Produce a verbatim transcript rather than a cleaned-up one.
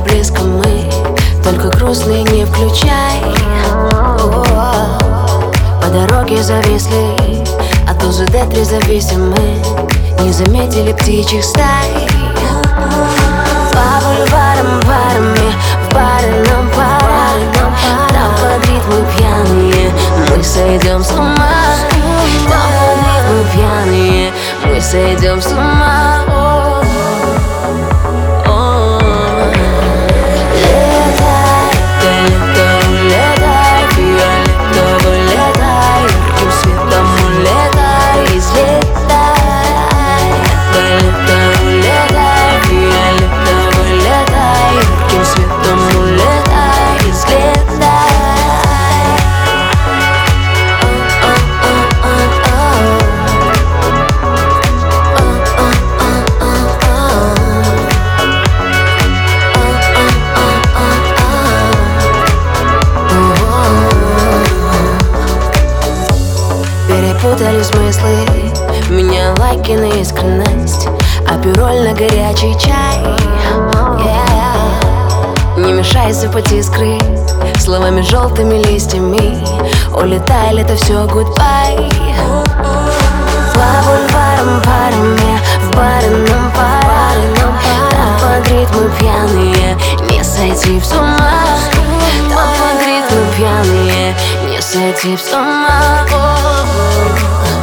близко мы, только грустные не включай. О, по дороге зависли, от УЗД три зависимы, не заметили птичьих стай. По бульварам парами, в баре нам пора, там под ритмы пьяные мы сойдем с ума. Там под ритмы пьяные мы сойдем с ума. Перепутали смыслы, меня лайки на искренность, а пироль на горячий чай. Yeah. Не мешайся под искры, словами желтыми листьями улетали, это все goodbye. По бульварам парами, в баре нам пора, там под ритмы пьяные не сойти с ума. Там под ритмы пьяные не сойти с ума.